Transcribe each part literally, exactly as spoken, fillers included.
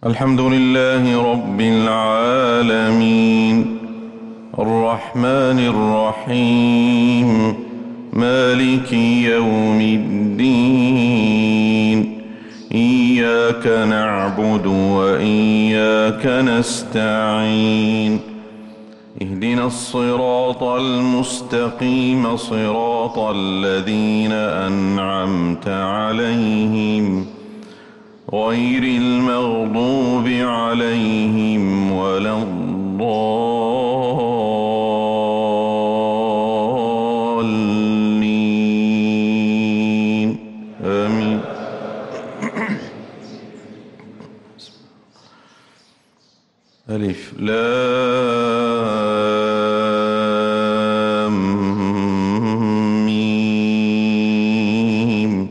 الحمد لله رب العالمين الرحمن الرحيم مالك يوم الدين إياك نعبد وإياك نستعين اهدنا الصراط المستقيم صراط الذين أنعمت عليهم غير المغضوب عليهم ولا الضالين آمين. ألف لام ميم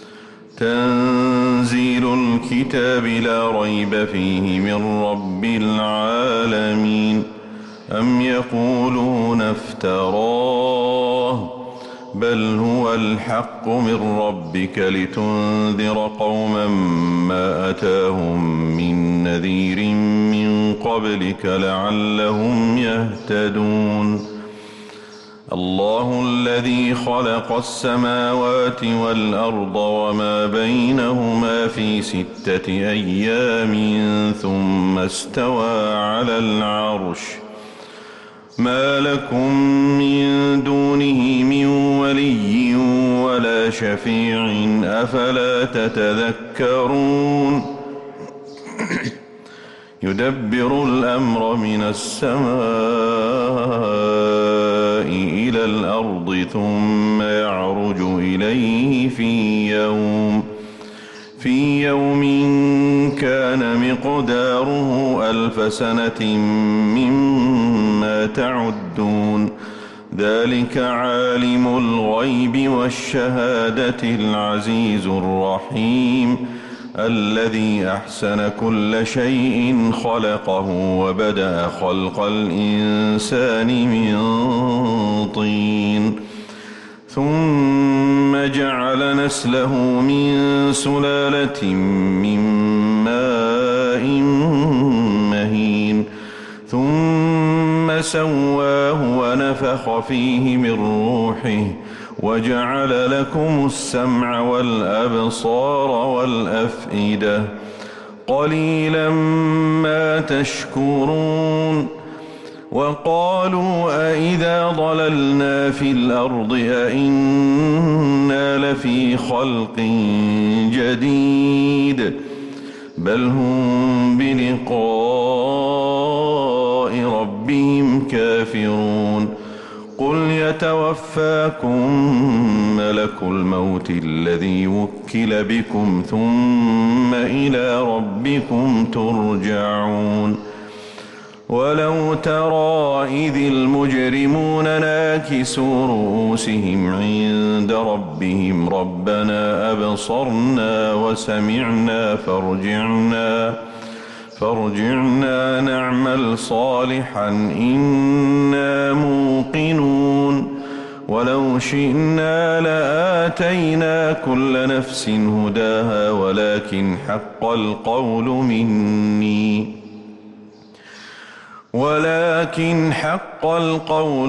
تنزيل الكتاب لا ريب فيه من رب العالمين. أم يقولون افتراه بل هو الحق من ربك لتنذر قوما ما أتاهم من نذير من قبلك لعلهم يهتدون. الله الذي خلق السماوات والأرض وما بينهما في ستة أيام ثم استوى على العرش ما لكم من دونه من ولي ولا شفيع أفلا تتذكرون. يدبر الأمر من السماء إلى الأرض ثم يعرج إليه في يوم في يوم كان مقداره ألف سنة مما تعدون. ذلك عالم الغيب والشهادة العزيز الرحيم الذي أحسن كل شيء خلقه وبدأ خلق الإنسان من طين ثم جعل نسله من سلالة من ماء مهين ثم سواه ونفخ فيه من روحه وجعل لكم السمع والأبصار والأفئدة قليلا ما تشكرون. وقالوا أإذا ضللنا في الأرض أإنا لفي خلق جديد بل هم بلقاء ربهم كافرون. قل يتوفاكم ملك الموت الذي وكل بكم ثم إلى ربكم ترجعون. ولو ترى إذ المجرمون ناكسوا رؤوسهم عند ربهم ربنا أبصرنا وسمعنا فارجعنا فارجعنا نعمل صالحا إنا موقنون. ولو شئنا لآتينا كل نفس هداها ولكن حق القول مني ولكن حق القول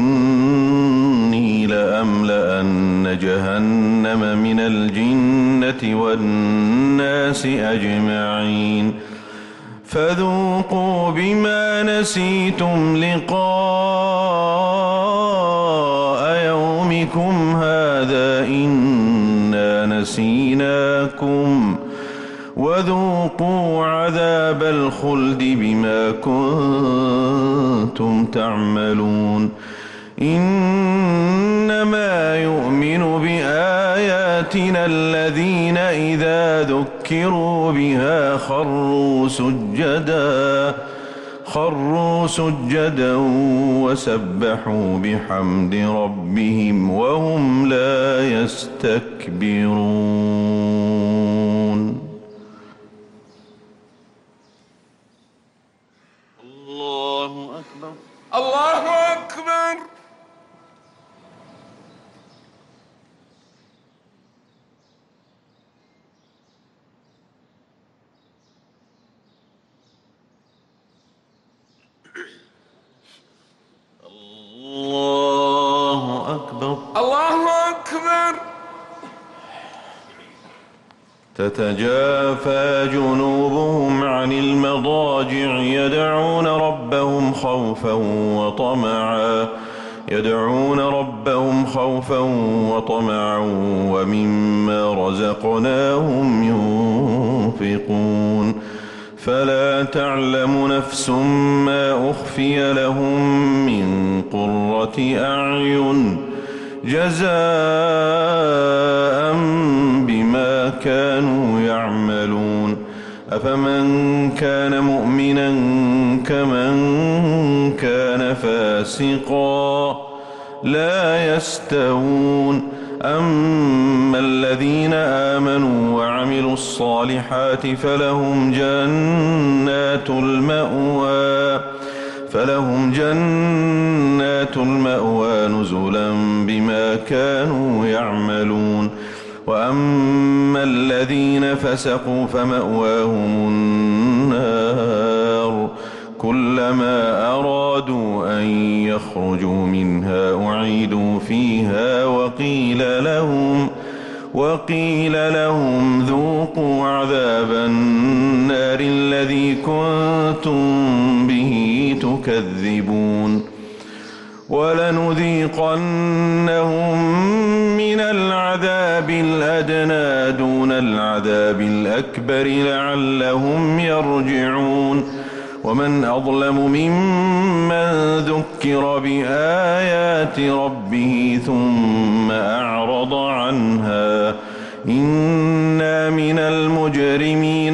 مني لأملأن جهنم من الجنة والناس أجمعين. فذوقوا بما نسيتم لقاء يومكم هذا إنا نسيناكم وذوقوا عذاب الخلد بما كنتم تعملون. إنما يؤمن بآياتنا الذين إذا ذكروا بها خروا سجدا خروا سجدا وسبحوا بحمد ربهم وهم لا يستكبرون. الله أكبر الله أكبر. تتجافى جنوبهم عن المضاجع يدعون ربهم خوفا وطمعا يدعون ربهم خوفا وطمعا ومما رزقناهم ينفقون فلا تعلم نفس ما أخفي لهم من قرة أعين جزاء بما كانوا يعملون أفمن كان مؤمنا كمن كان فاسقا لا يستوون أما الذين آمنوا وعملوا الصالحات فلهم جنات المأوى فلهم جنات المأوى نزلا بما كانوا يعملون وأما الذين فسقوا فمأواهم النار كلما أرادوا أن يخرجوا منها أعيدوا فيها وقيل لهم وقيل لهم ذوقوا عذاب النار الذي كنتم به تكذبون ولنذيقنهم من العذاب الأدنى دون العذاب الأكبر لعلهم يرجعون ومن أظلم ممن ذكر بآيات ربه ثم أعرض عنها إنا من المجرمين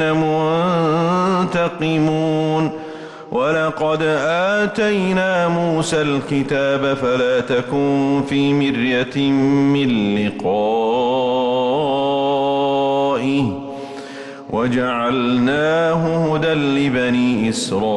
منتقمون ولقد آتينا موسى الكتاب فلا تكن في مرية من لقائه وجعلناه هدى لبني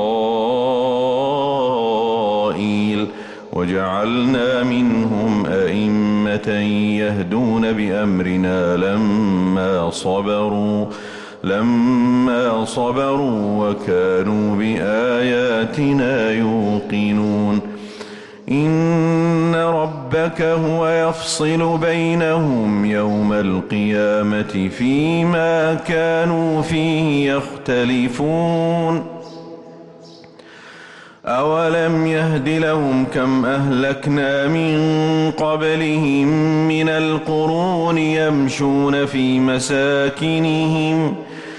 إسرائيل وجعلنا منهم أئمة يهدون بأمرنا لما صبروا لما صبروا وكانوا بآياتنا يوقنون إن ربك هو يفصل بينهم يوم القيامة فيما كانوا فيه يختلفون أولم يهد لهم كم أهلكنا من قبلهم من القرون يمشون في مساكنهم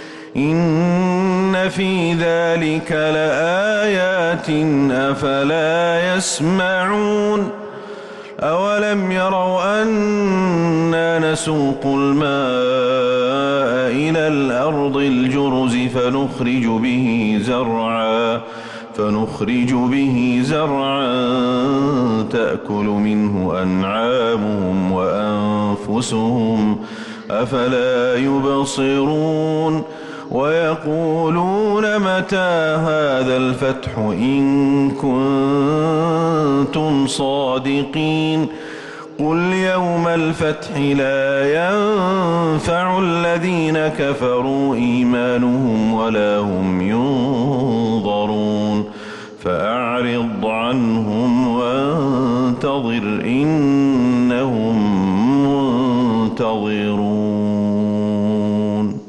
إن في ذلك لآيات أفلا يسمعون أولم يروا أنا نسوق الماء إلى الأرض الجرز فنخرج به زرعا فنخرج به زرعا تأكل منه أنعامهم وأنفسهم أفلا يبصرون ويقولون متى هذا الفتح إن كنتم صادقين قل يوم الفتح لا ينفع الذين كفروا إيمانهم ولا هم ينظرون فأعرض عنهم وانتظر إنهم منتظرون.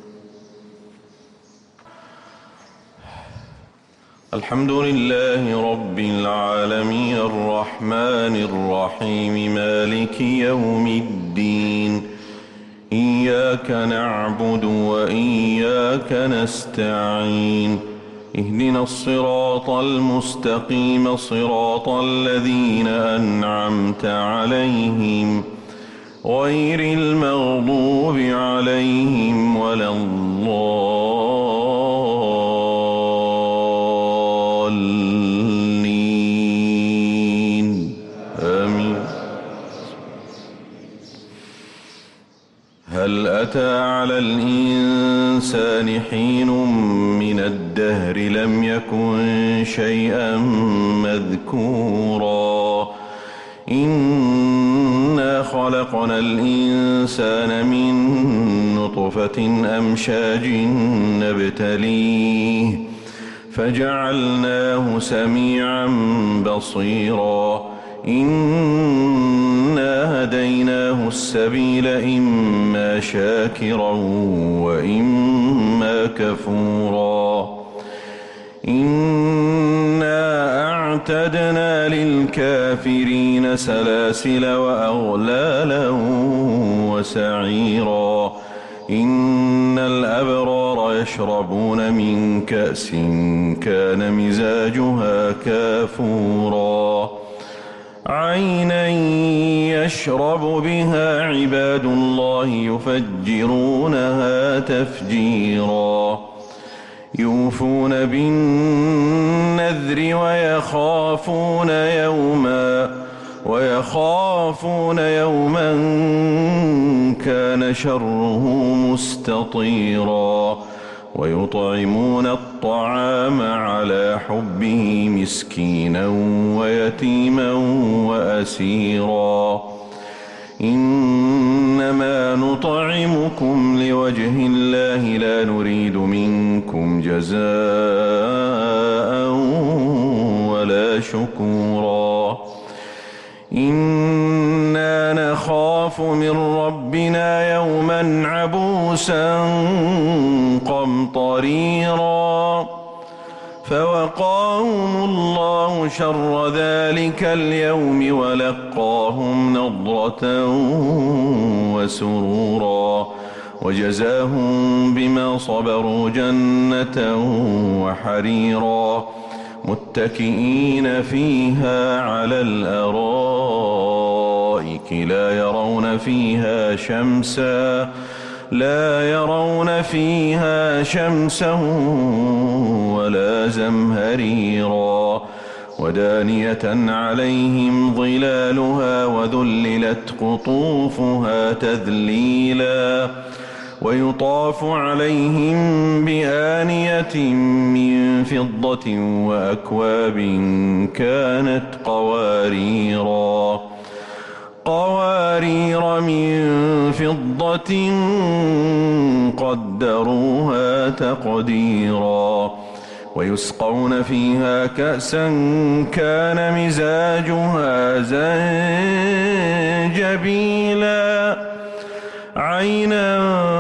الحمد لله رب العالمين الرحمن الرحيم مالك يوم الدين إياك نعبد وإياك نستعين اهدنا الصراط المستقيم صراط الذين أنعمت عليهم غير المغضوب عليهم ولا الضالين آمين. هل أتى على الإنسان حين من الدهر لم يكن شيئا مذكورا إنا خلقنا الإنسان من نطفة أمشاج نبتليه فجعلناه سميعا بصيرا إنا هديناه السبيل إما شاكرا وإما كفورا إنا أعتدنا للكافرين سلاسل وأغلالا وسعيرا إن الأبرار يشربون من كأس كان مزاجها كافورا عينا يشرب بها عباد الله يفجرونها تفجيرا يوفون بالنذر ويخافون يوما ويخافون يوما كان شره مستطيرا ويطعمون الطعام على حبه مسكينا ويتيما وأسيرا إنما نطعمكم لوجه الله لا نريد منكم جزاء ولا شكورا إنا نخاف من ربنا يوما عبوسا قمطريرا فوقاهم الله شر ذلك اليوم ولقاهم نضرة وسرورا وجزاهم بما صبروا جنة وحريرا متكئين فيها على الأرائك لا يرون فيها شمسا لا يرون فيها شمسا ولا زمهريرا ودانية عليهم ظلالها وذللت قطوفها تذليلا ويطاف عليهم بآنية من فضة وأكواب كانت قواريرا قوارير من فضة قدروها تقديرا ويسقون فيها كأسا كان مزاجها زنجبيلا عينا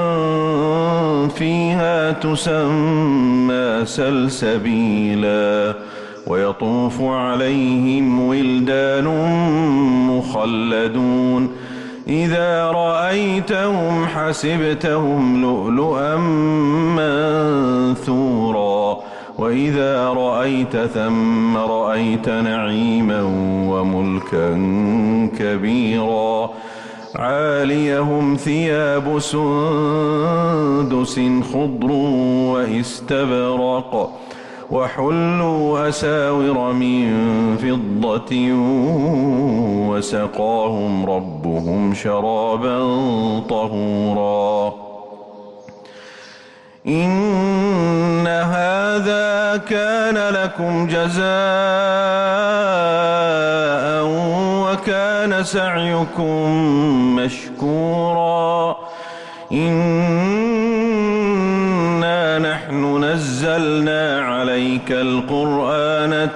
فيها تسمى سلسبيلا ويطوف عليهم ولدان مخلدون إذا رأيتهم حسبتهم لؤلؤا منثورا وإذا رأيت ثم رأيت نعيما وملكا كبيرا عاليهم ثياب سندس خضر واستبرق وحلوا أساور من فضة وسقاهم ربهم شرابا طهورا إن هذا كان لكم جزاء وكان سعيكم مشكورا إنا نحن نزلنا عليك القرآن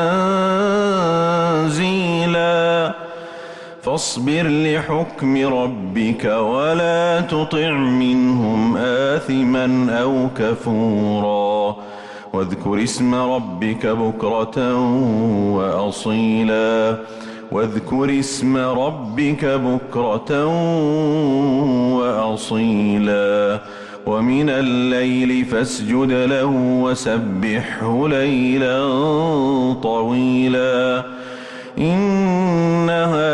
تنزيلا فاصبر لحكم ربك ولا تطع منهم آثما أو كفورا واذكر اسم ربك بكرة وأصيلا واذكر اسم ربك بكرة وأصيلا ومن الليل فاسجد له وسبحه ليلا طويلا إن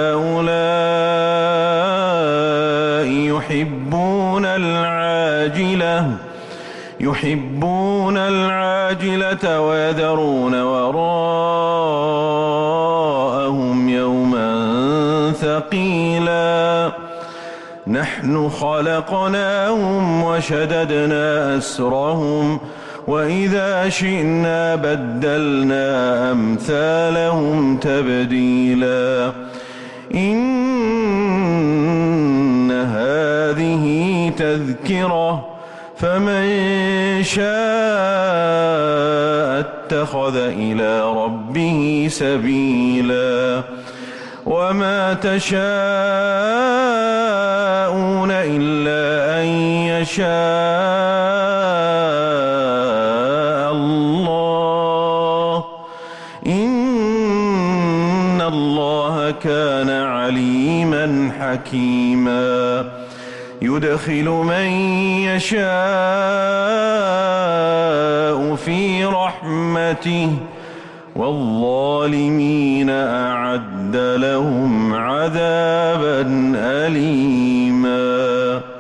هؤلاء يحبون العاجلة يحبون العاجلة ويذرون وراءهم يوما ثقيلا نحن خلقناهم وشددنا أسرهم وإذا شئنا بدلنا أمثالهم تبديلا إن هذه تذكرة فمن شاء اتخذ إلى ربه سبيلا وما تشاءون إلا أن يشاء الله إن الله كان عليما حكيما يدخل من يشاء في رحمته والظالمين أعد لهم عذابا أليما.